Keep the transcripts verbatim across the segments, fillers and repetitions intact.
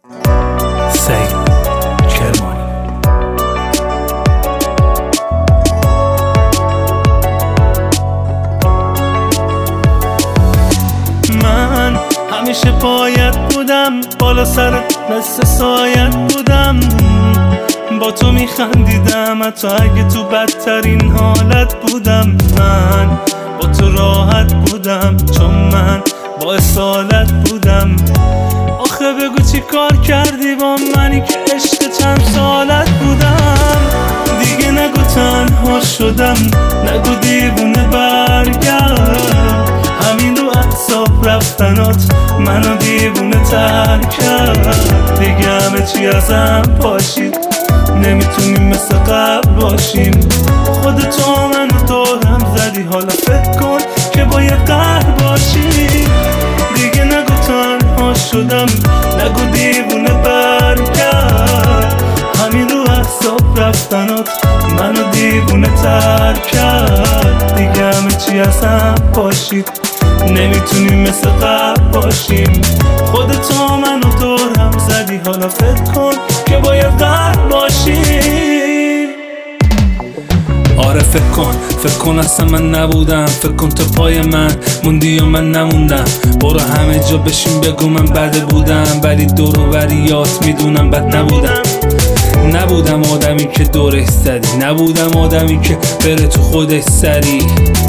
سعید کرمانی. من همیشه باید بودم، بالا سرت مثل سایت بودم، با تو میخندیدم حتی اگه تو بدترین حالت بودم. من با تو راحت بودم چون من با اصالت بودم. آخه بگو چی کار کردی با منی که عشق چند سالت بودم. دیگه نگو تنها شدم، نگو دیوونه برگرد. همین رو اعصاب رفتنات منو دیوونه تر کرد. دیگه همه چی ازم پاشید، نمیتونیم مثل قبل باشیم. خودتو منو دورم زدی، حالا فکر کن که باید قهر باشی. دیگه نگو تنها شدم، نگو دیوونه برگرد. همین رو احساب رفتنات منو دیوونه تر کرد. دیگه همه چی ازم پاشید، نمیتونیم مثل قبل باشیم. خودتو منو دورم زدی، حالا فکر کن که باید قهر باشی. آره فکر کن، فکر کن اصلا من نبودم. فکر کن تو پای من موندی یا من نموندم. برو همه جا بشین بگو من بده بودم، ولی دور و بریات میدونم بد نبودم. نبودم آدمی که دورش زدی، نبودم آدمی که بره تو خودش سری.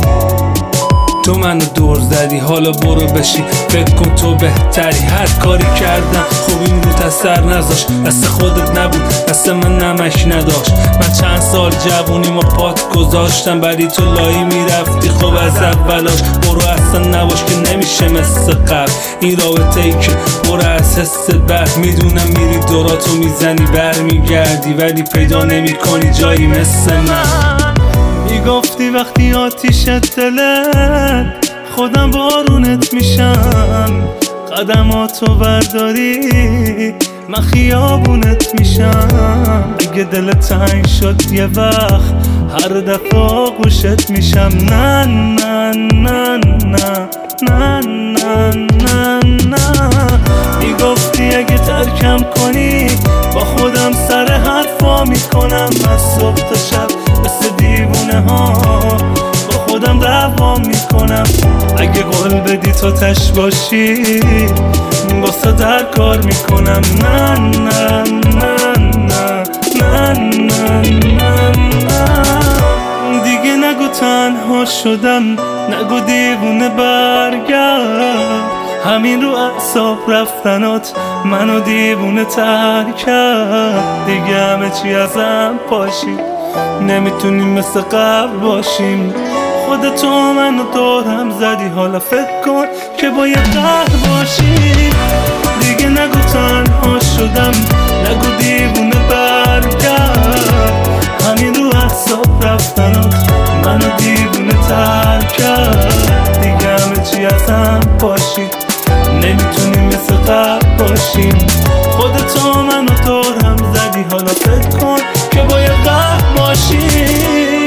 تو منو دور زدی، حالا برو بشی فکر کن تو بهتری. هر کاری کردم خوب این رو اثر نذاشت، دست خودت نبود دست من نمک نداشت. من چند سال جوونی ما پات گذاشتم، ولی تو لایی میرفتی خب از اولاش. برو اصلا نباش که نمیشه مثل قبل این رابطه ای که برو از حس بد. میدونم میری دوراتو میزنی برمیگردی، ولی پیدا نمی کنی جایی مثل من. میگفتی وقتی آتیشت دلت خودم بارونت میشم. قدماتو برداری من خیابونت میشم. اگه دلت تنگ شد یه وقت هر دفعه آغوشت میشم. نه نه نه نه نه نه نه نه. میگفتی اگه ترکم کنی با خودم سر حرفا میکنم. از صبح تا شب مثل دیوونه ها با خودم دعوا میکنم. اگه قول بدی تو تش باشی واسه در کار میکنم. نه نه نه نه نه نه نه نه. دیگه نگو تنها شدم، نگو دیوونه برگرد. همین رو اعصاب رفتنات منو دیوونه تر کرد. دیگه همه چی ازم پاشید، نمیتونیم مثل قبل باشیم. خودتو منو دورم زدی، حالا فکر کن که باید قهر باشی. دیگه نگو تنها شدم، نگو دیوونه برگرد. همین رو احساب رفتنات منو دیوونه تر کرد. دیگه همه چی ازم پاشید، نمیتونیم مثل قبل باشیم. خودتو منو دورم زدی، حالا فکر کن که باید قهر باشی.